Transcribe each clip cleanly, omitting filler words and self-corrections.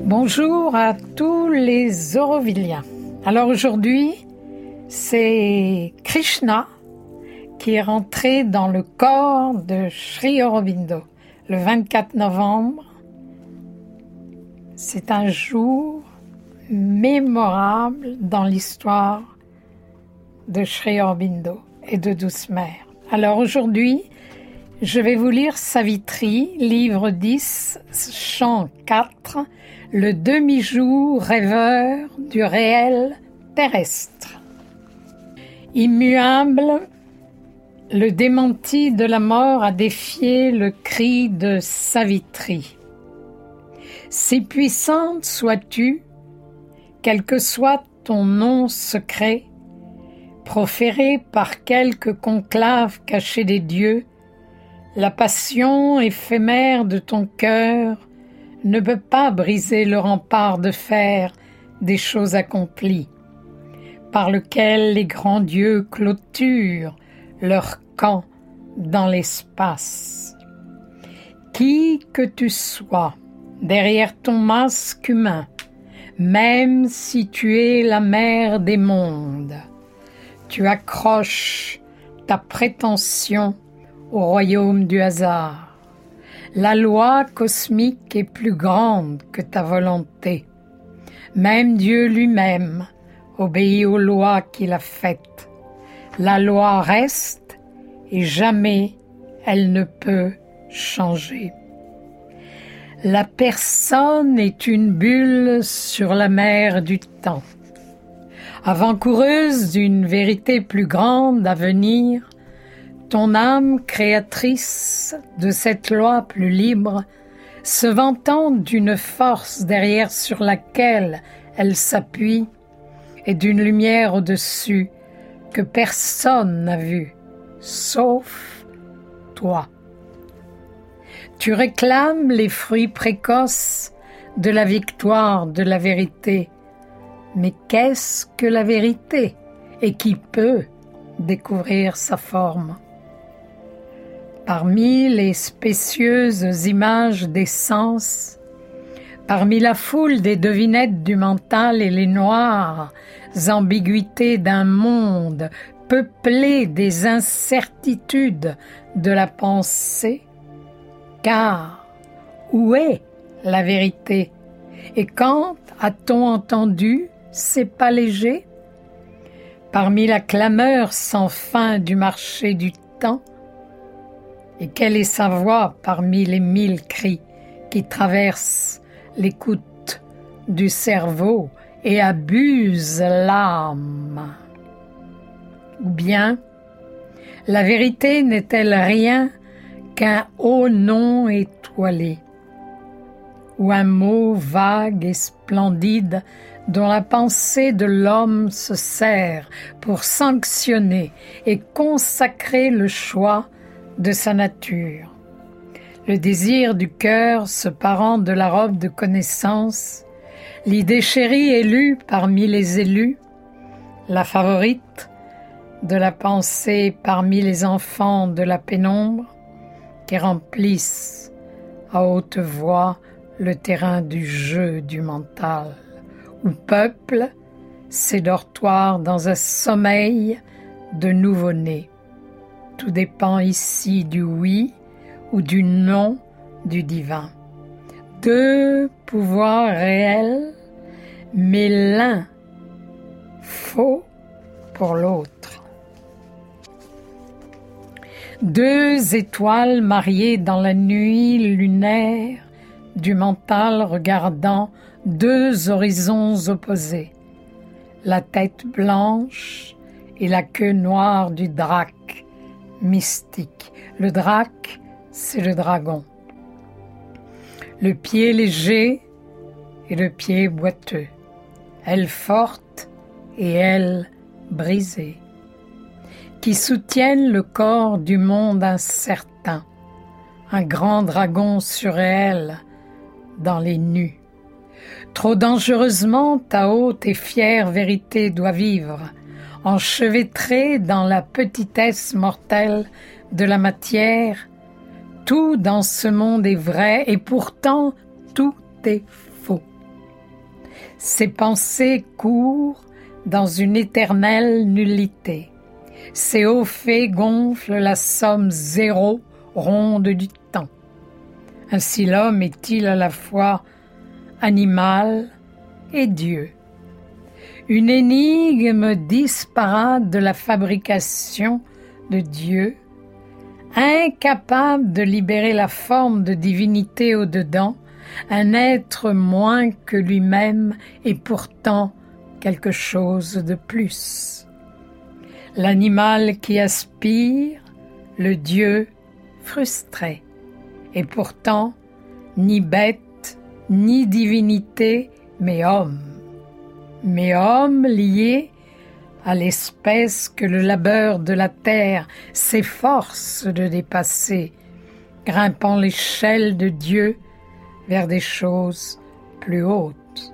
Bonjour à tous les Aurovilliens. Alors aujourd'hui, c'est Krishna qui est rentré dans le corps de Sri Aurobindo le 24 novembre. C'est un jour mémorable dans l'histoire de Sri Aurobindo et de Douce Mère. Alors aujourd'hui, je vais vous lire Savitri, livre 10, chant 4, le demi-jour rêveur du réel terrestre. Immuable, le démenti de la mort a défié le cri de Savitri. Si puissante sois-tu, quel que soit ton nom secret, proféré par quelque conclave caché des dieux, la passion éphémère de ton cœur ne peut pas briser le rempart de fer des choses accomplies, par lequel les grands dieux clôturent leur camp dans l'espace. Qui que tu sois, derrière ton masque humain, même si tu es la mère des mondes, tu accroches ta prétention au royaume du hasard. La loi cosmique est plus grande que ta volonté. Même Dieu lui-même obéit aux lois qu'il a faites. La loi reste et jamais elle ne peut changer. La personne est une bulle sur la mer du temps. Avant-coureuse d'une vérité plus grande à venir, ton âme créatrice de cette loi plus libre, se vantant d'une force derrière sur laquelle elle s'appuie et d'une lumière au-dessus que personne n'a vue, sauf toi. Tu réclames les fruits précoces de la victoire de la vérité. Mais qu'est-ce que la vérité et qui peut découvrir sa forme? Parmi les spécieuses images des sens, parmi la foule des devinettes du mental et les noires ambiguïtés d'un monde peuplé des incertitudes de la pensée, car où est la vérité? Et quand a-t-on entendu ces pas légers? Parmi la clameur sans fin du marché du temps, et quelle est sa voix parmi les 1000 cris qui traversent l'écoute du cerveau et abusent l'âme? Ou bien, la vérité n'est-elle rien qu'un haut nom étoilé, ou un mot vague et splendide dont la pensée de l'homme se sert pour sanctionner et consacrer le choix de sa nature? Le désir du cœur se parant de la robe de connaissance, l'idée chérie élue parmi les élus, la favorite de la pensée parmi les enfants de la pénombre, qui remplissent à haute voix le terrain du jeu du mental, où peuple ses dortoirs dans un sommeil de nouveau-né. Tout dépend ici du oui ou du non du divin. Deux pouvoirs réels, mais l'un faux pour l'autre. Deux étoiles mariées dans la nuit lunaire du mental regardant deux horizons opposés, la tête blanche et la queue noire du drac mystique. Le drac, c'est le dragon. Le pied léger et le pied boiteux, elle forte et elle brisée, qui soutiennent le corps du monde incertain, un grand dragon surréel dans les nues. Trop dangereusement ta haute et fière vérité doit vivre, enchevêtrée dans la petitesse mortelle de la matière. Tout dans ce monde est vrai et pourtant tout est faux. Ses pensées courent dans une éternelle nullité. Ses hauts faits gonflent la somme zéro ronde du temps. Ainsi l'homme est-il à la fois animal et Dieu. Une énigme disparate de la fabrication de Dieu, incapable de libérer la forme de divinité au-dedans, un être moins que lui-même et pourtant quelque chose de plus. L'animal qui aspire, le Dieu frustré, et pourtant ni bête, ni divinité, mais homme lié à l'espèce que le labeur de la terre s'efforce de dépasser, grimpant l'échelle de Dieu vers des choses plus hautes.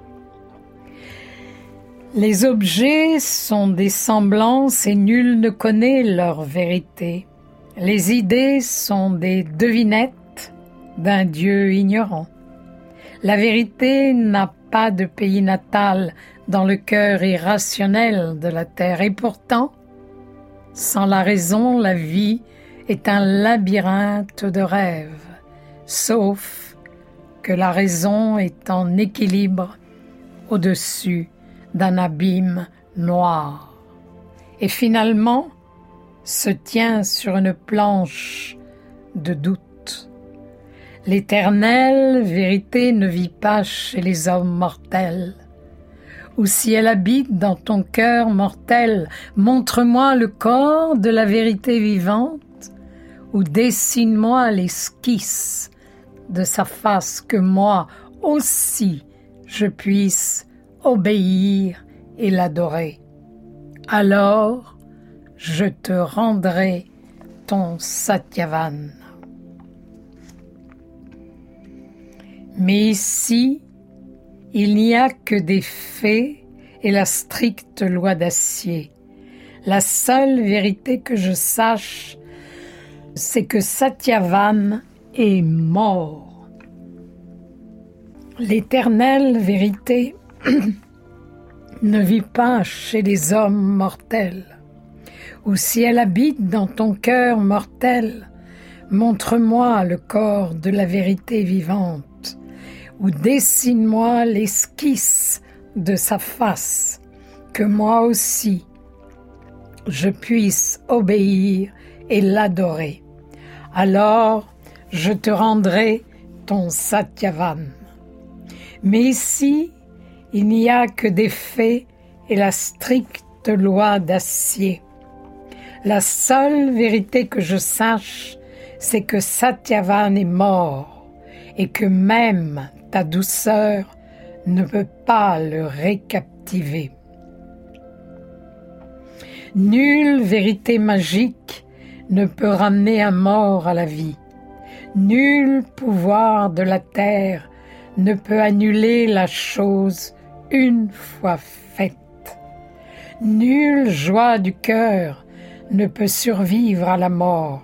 Les objets sont des semblances et nul ne connaît leur vérité. Les idées sont des devinettes d'un Dieu ignorant. La vérité n'a pas de pays natal dans le cœur irrationnel de la terre. Et pourtant, sans la raison, la vie est un labyrinthe de rêves, sauf que la raison est en équilibre au-dessus d'un abîme noir. Et finalement, se tient sur une planche de doute. L'éternelle vérité ne vit pas chez les hommes mortels. Ou si elle habite dans ton cœur mortel, montre-moi le corps de la vérité vivante, ou dessine-moi l'esquisse de sa face, que moi aussi je puisse obéir et l'adorer. Alors je te rendrai ton Satyavan. Mais ici, il n'y a que des faits et la stricte loi d'acier. La seule vérité que je sache, c'est que Satyavan est mort. L'éternelle vérité ne vit pas chez les hommes mortels. Ou si elle habite dans ton cœur mortel, montre-moi le corps de la vérité vivante, ou dessine-moi l'esquisse de sa face, que moi aussi je puisse obéir et l'adorer. Alors je te rendrai ton Satyavan. Mais ici, il n'y a que des faits et la stricte loi d'acier. La seule vérité que je sache, c'est que Satyavan est mort et que même ta douceur ne peut pas le récaptiver. Nulle vérité magique ne peut ramener un mort à la vie. Nul pouvoir de la terre ne peut annuler la chose une fois faite. Nulle joie du cœur ne peut survivre à la mort.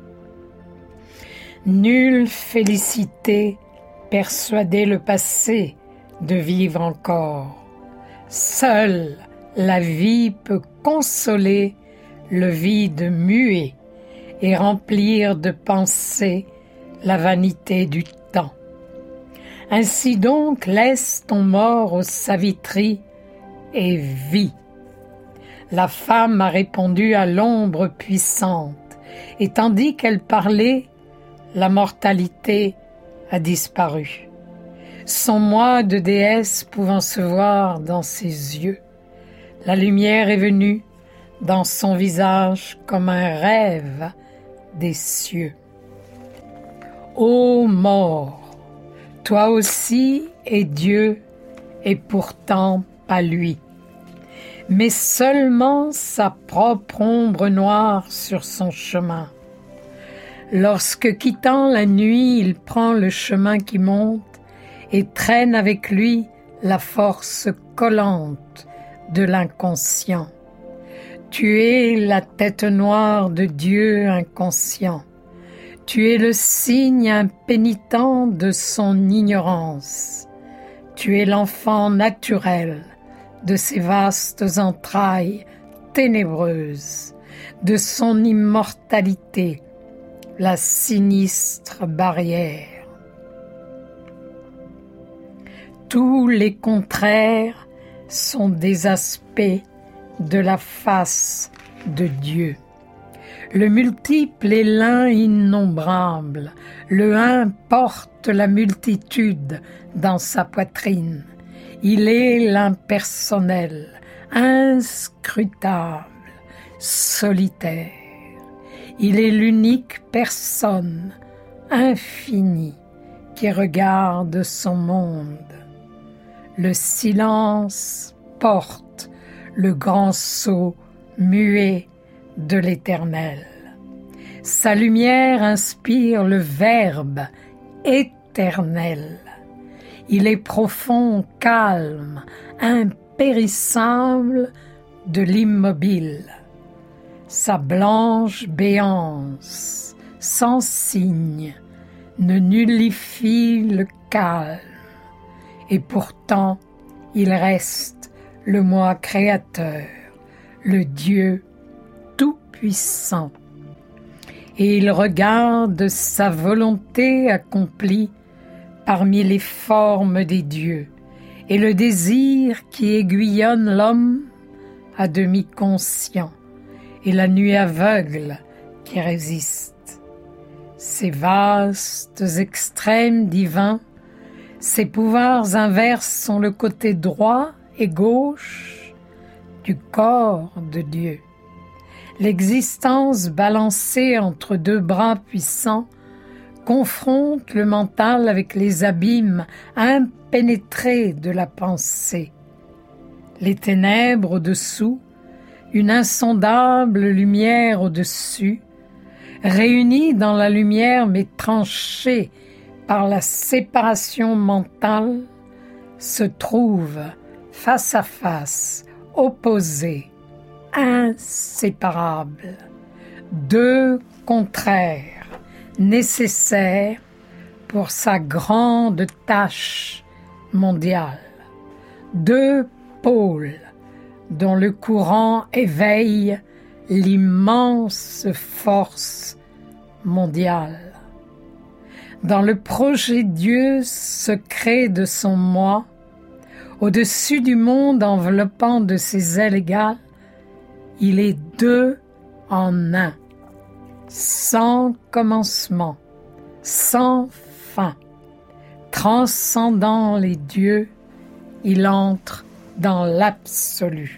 Nulle félicité persuader le passé de vivre encore. Seule la vie peut consoler le vide muet et remplir de pensées la vanité du temps. Ainsi donc laisse ton mort au Savitri et vis. La femme a répondu à l'ombre puissante, et tandis qu'elle parlait, la mortalité a disparu. Son moi de déesse pouvant se voir dans ses yeux, la lumière est venue dans son visage comme un rêve des cieux. Ô mort, toi aussi es Dieu et pourtant pas lui, mais seulement sa propre ombre noire sur son chemin. Lorsque quittant la nuit, il prend le chemin qui monte et traîne avec lui la force collante de l'inconscient. Tu es la tête noire de Dieu inconscient. Tu es le signe impénitent de son ignorance. Tu es l'enfant naturel de ces vastes entrailles ténébreuses, de son immortalité, la sinistre barrière. Tous les contraires sont des aspects de la face de Dieu. Le multiple est l'un innombrable, le un porte la multitude dans sa poitrine. Il est l'impersonnel, inscrutable, solitaire. Il est l'unique personne infinie qui regarde son monde. Le silence porte le grand sceau muet de l'Éternel. Sa lumière inspire le Verbe éternel. Il est profond, calme, impérissable de l'immobile. Sa blanche béance, sans signe, ne nullifie le calme. Et pourtant, il reste le moi créateur, le Dieu tout-puissant. Et il regarde sa volonté accomplie parmi les formes des dieux, et le désir qui aiguillonne l'homme à demi conscient, et la nuit aveugle qui résiste. Ces vastes extrêmes divins, ces pouvoirs inverses sont le côté droit et gauche du corps de Dieu. L'existence balancée entre deux bras puissants confronte le mental avec les abîmes impénétrés de la pensée. Les ténèbres au-dessous, une insondable lumière au-dessus, réunies dans la lumière mais tranchées par la séparation mentale, se trouvent face à face, opposées, inséparables, deux contraires nécessaires pour sa grande tâche mondiale, deux pôles dont le courant éveille l'immense force mondiale. Dans le projet Dieu secret de son moi, au-dessus du monde enveloppant de ses ailes égales, il est deux en un, sans commencement, sans fin. Transcendant les dieux, il entre dans l'absolu.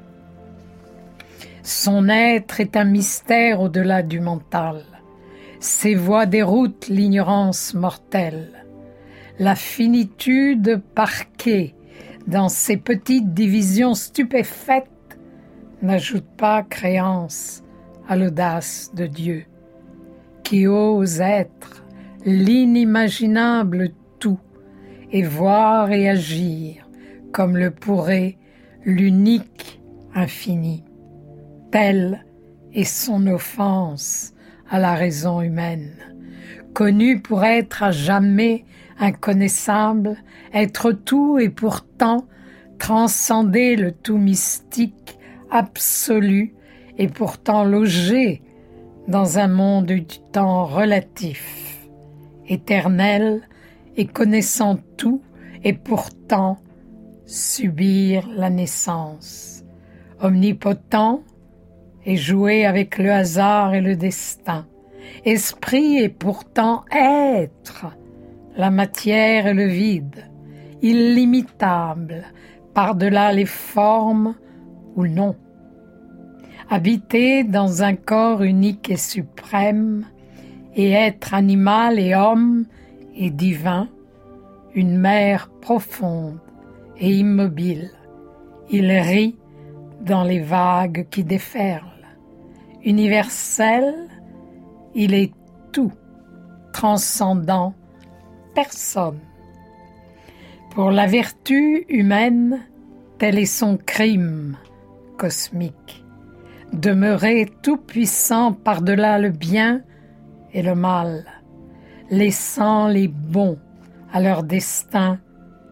Son être est un mystère au-delà du mental. Ses voies déroutent l'ignorance mortelle. La finitude parquée dans ses petites divisions stupéfaites n'ajoute pas créance à l'audace de Dieu, qui ose être l'inimaginable tout et voir et agir comme le pourrait l'unique infini. Telle est son offense à la raison humaine, connue pour être à jamais inconnaissable, être tout et pourtant transcender le tout mystique, absolu et pourtant logé dans un monde du temps relatif, éternel et connaissant tout et pourtant subir la naissance, omnipotent et jouer avec le hasard et le destin, esprit et pourtant être, la matière et le vide, illimitable, par-delà les formes ou non. Habiter dans un corps unique et suprême, et être animal et homme et divin, une mer profonde et immobile. Il rit dans les vagues qui déferlent. Universel, il est tout, transcendant personne. Pour la vertu humaine, tel est son crime cosmique. Demeurer tout-puissant par-delà le bien et le mal, laissant les bons à leur destin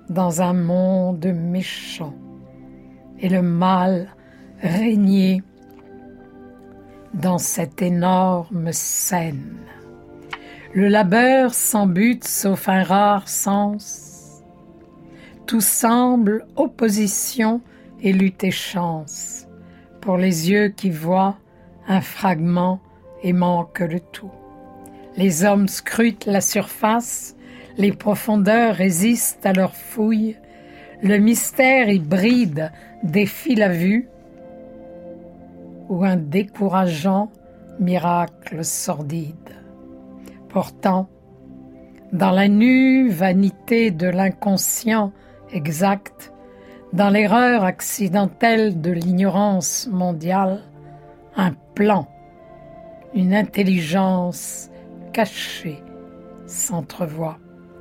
dans un monde méchant, et le mal régnait dans cette énorme scène. Le labeur sans but sauf un rare sens, tout semble opposition et lutte et chance, pour les yeux qui voient un fragment et manquent le tout. Les hommes scrutent la surface, les profondeurs résistent à leur fouille, le mystère hybride défie la vue, ou un décourageant miracle sordide. Pourtant, dans la nue vanité de l'inconscient exact, dans l'erreur accidentelle de l'ignorance mondiale, un plan, une intelligence cachée s'entrevoit.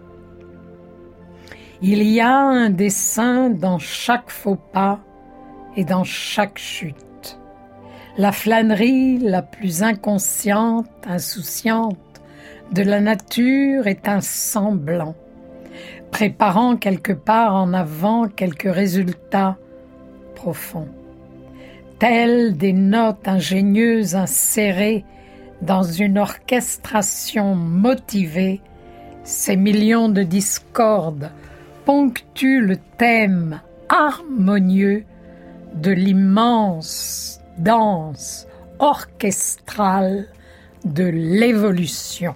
Il y a un dessein dans chaque faux pas et dans chaque chute. La flânerie la plus inconsciente, insouciante de la nature est un semblant, préparant quelque part en avant quelques résultats profonds. Telles des notes ingénieuses insérées dans une orchestration motivée, ces millions de discordes ponctuent le thème harmonieux de l'immense danse orchestrale de l'évolution.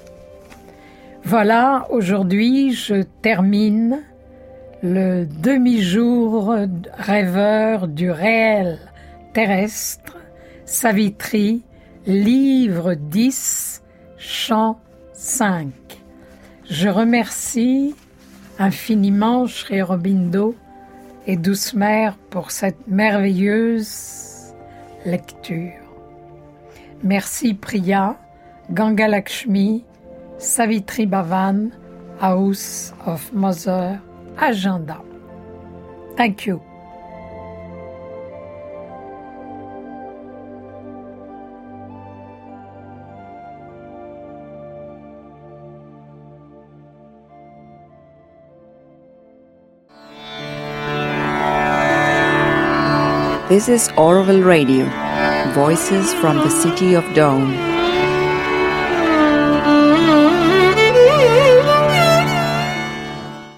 Voilà, aujourd'hui, je termine le demi-jour rêveur du réel terrestre, Savitri, livre 10, chant 5. Je remercie infiniment Sri Aurobindo et Douce Mère pour cette merveilleuse lecture. Merci Priya, Ganga Lakshmi, Savitri Bhavan, House of Mother, Agenda. Thank you. This is Auroville Radio, voices from the city of Dawn.